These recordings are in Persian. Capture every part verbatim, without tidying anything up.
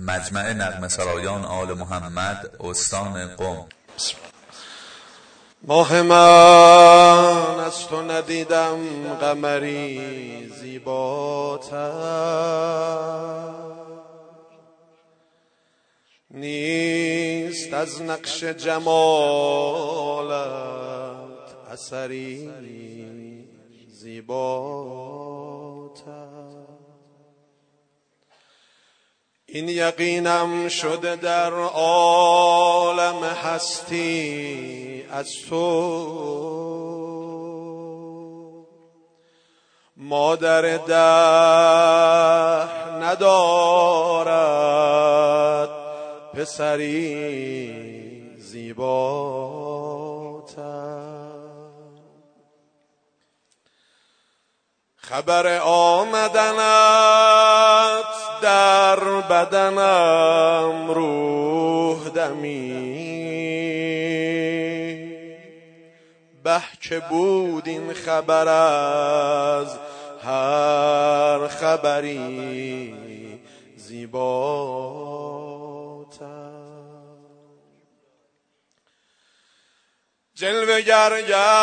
مجمع نغمه سرایان آل محمد استان قم. ماه من از تو ندیدم قمری زیباتر، نیست از نقش جمالت اثری زیباتر. این یقینم شده در عالم هستی از تو، مادر دهر ندارد پسری زیباتر. خبر آمدنت در بدنم روح دمی، به که بود این خبر از هر خبری زیباتر. جلوه گر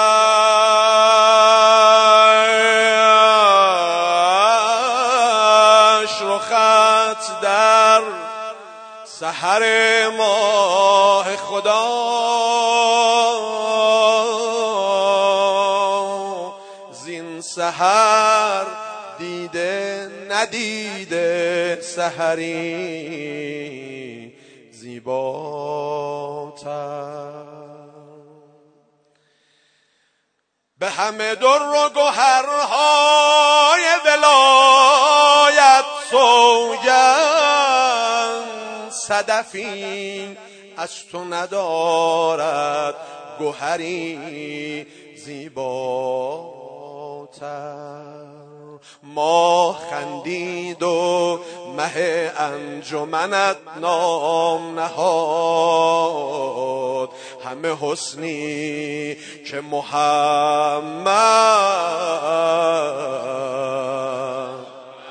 گشت رخت در سحر ماه خدا، زین سحر دیده ندیده سحری زیباتر. به همه در و گوهرهای ولایت سوگند، صدفی از تو ندارد گوهری زیباتر. ما خندید و مه انجمنت نام نهاد، همه حسنی که محمد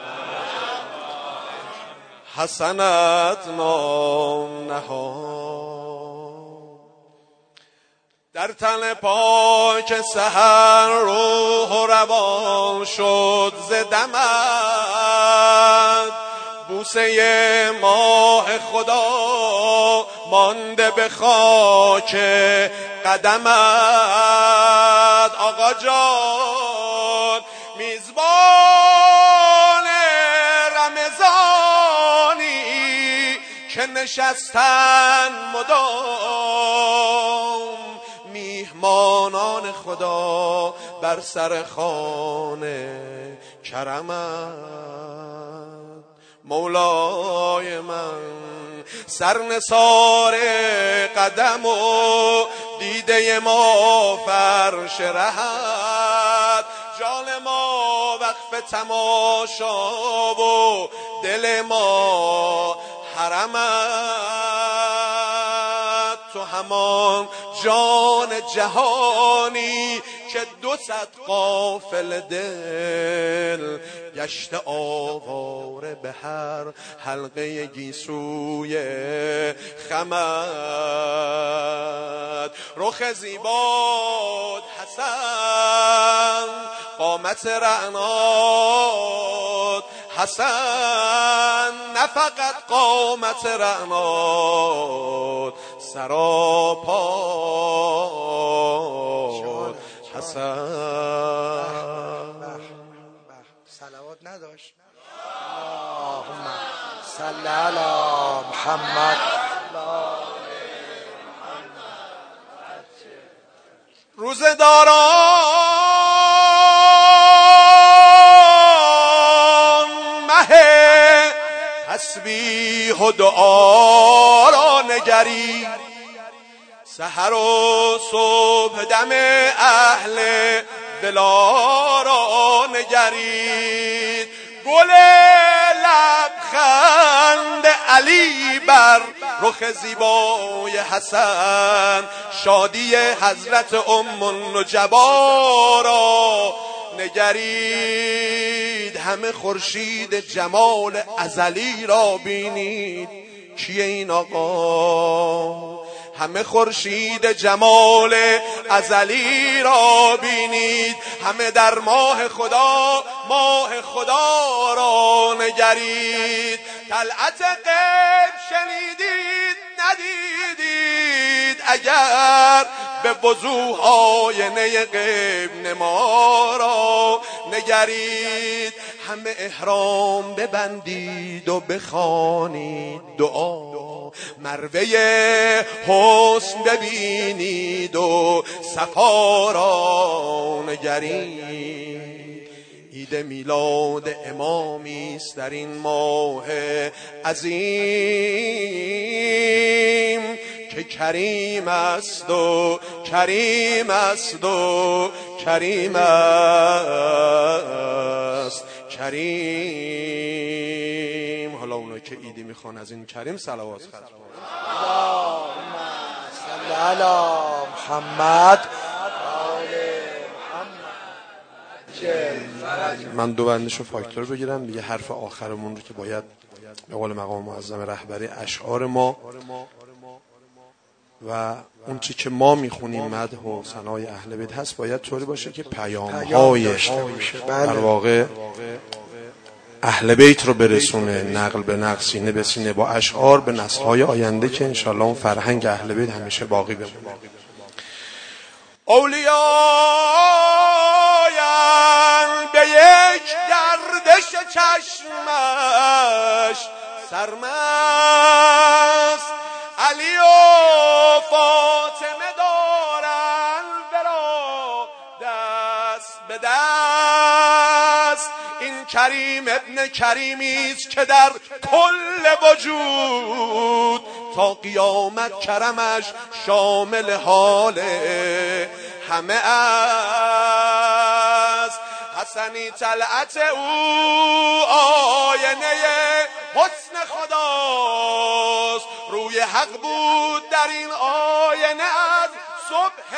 حسنت نام نهاد. در تن پاک سحر روح و روان شد ز دمت، بوسه ماه خدا مانده به خاک قدمت. آقا جان میزبان رمضانی که نشستن مدام، میهمانان خدا بر سر خانه کرمت. مولای من سرنثار قدم و دیده ما فرش رهت، جان ما وقف تماشا و دل ما حرمت. تو همان جان جهانی که دو صد قافل دل گشته آواره به هر حلقه گیسوی خمت. رخ زیباد حسن، قامت رعنات حسن، نه فقط قامت رعنات سراپا حسن. صلوات نداشت. اللهم صل علی محمد. روزداران مه تسبیح و دعا را نگری، سحر و صبح دم اهل دلا را نگرید. گل لبخند علی بر رخ زیبای حسن، شادی حضرت ام النجبا را نگرید. همه خورشید جمال ازلی را بینید. کیه این آقا؟ همه خورشید جمال ازلی را بینید، همه در ماه خدا ماه خدا را نگرید. طلعت غیب شنیدید ندیدید، اگر به وضوح آینه غیب نما را نگرید. همه احرام ببندید و بخوانید دعا، مروه حسن ببینید و صفا را نگرید. عید میلاد امامی است در این ماه عظیم که کریم است و کریم است و کریم است کریم. حالا اونایی که عیدی میخوان از این کریم صلوات خرج کنن. اللهم صل علی محمد. من دو بندشو فاکتور بگیرم دیگه. حرف آخرمون رو که باید به قول مقام معظم رهبری اشعار ما و اون چی که ما میخونیم مدح و ثنای اهل بیت هست باید طوری باشه که پیام‌های در واقع اهل بیت رو برسونه، نقل به نقل، سینه به سینه با اشعار به نسل‌های آینده، که انشالله اون فرهنگ اهل بیت همیشه باقی بمونه. اولیاء به یک گردش چشمش سرمست، علی و فاطمه دارن ورا دست به دست. این کریم ابن کریمی است که در کل وجود تا قیامت کرمش شامل حال همه است. حسنی طلعت او آینه حسن خداست، روی حق بود در این آینه از صبح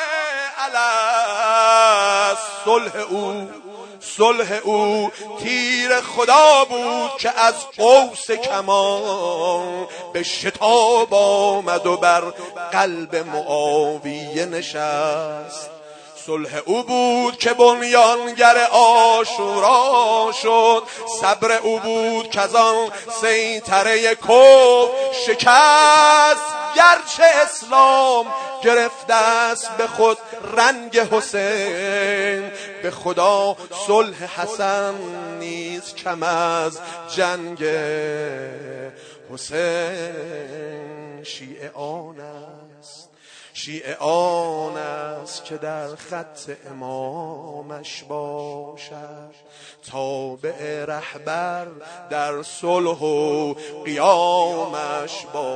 الست. صلح او صلح او تیر خدا بود که از قوس کمان به شتاب آمد و بر قلب معاویه نشست. صلح او بود که بنیانگر عاشورا شد، صبر او بود که از آن سیطره کفر شکست. گرچه اسلام گرفته است به خود رنگ حسین، به خدا صلح حسن نیست کم از جنگ حسین. شیعه آن است شیعه آن است که در خط امامش باشد، تابع رهبر در صلح و قیامش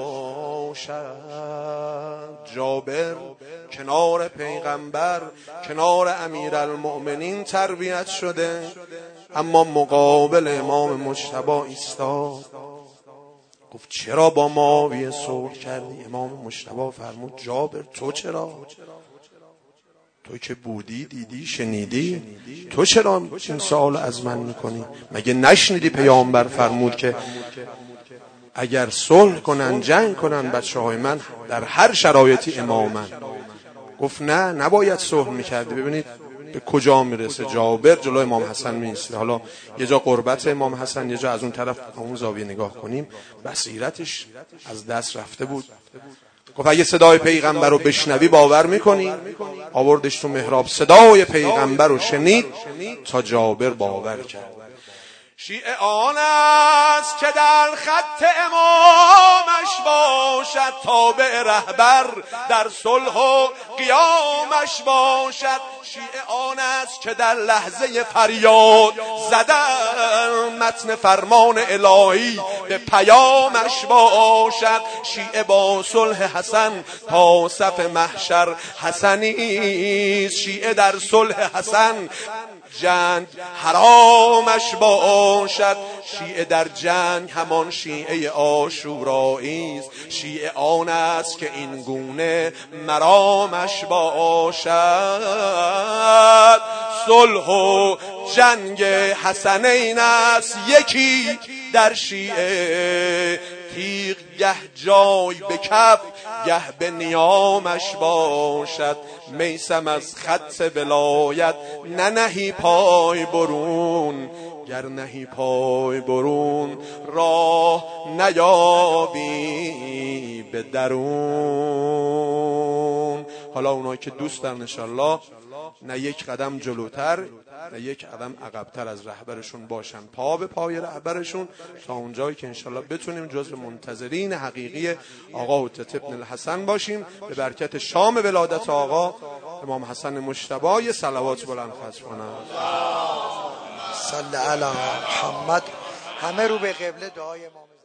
باشد. جابر کنار پیغمبر، کنار امیرالمؤمنین تربیت شده، اما مقابل امام مجتبی ایستاد. گفت چرا با معاویه صلح کردی؟ امام مجتبی فرمود جابر تو چرا؟ تو که بودی دیدی شنیدی، تو چرا این سوال از من میکنی؟ مگه نشنیدی پیامبر فرمود که اگر صلح کنن جنگ کنن بچه های من در هر شرایطی امامن؟ گفت نه نباید صلح میکردی. ببینید به کجا میرسه. جابر جلو امام حسن میسته. حالا یه جا قربت امام حسن، یه جا از اون طرف اون زاویه نگاه کنیم، بصیرتش از دست رفته بود. گفت اگه صدای پیغمبر رو بشنوی باور میکنی؟ آوردش تو محراب، صدای پیغمبر رو شنید تا جابر باور کرد. شیعه آن است که در خط امامش باشد، تابع رهبر در صلح و قیامش باشد. شیعه آن است که در لحظه فریاد زدن متن فرمان الهی به پیامش باشد. شیعه با صلح حسن تا صف محشر حسنی است. شیعه در صلح حسن جنگ حرامش باشد. شیعه در جنگ همان شیعه عاشورایی است. شیعه آن است که این گونه مرامش باشد. صلح و جنگ حسنین است یکی در شیعه، تیغ گه جای به کف گه به نیامش باشد، میسم از خط ولایت ننهی پای برون، گر نهی پای برون راه نیابی به درون. حالا اونایی که دوست دارن انشالله نه یک قدم جلوتر نه یک قدم عقبتر از رهبرشون باشن، پا به پای رهبرشون، تا اونجایی که انشالله بتونیم جزو منتظرین حقیقی آقا حجت ابن الحسن باشیم، به برکت شام ولادت آقا امام حسن مجتبی صلوات بلند ختم کنم. صلی علی محمد. همه رو به قبله، دعای امام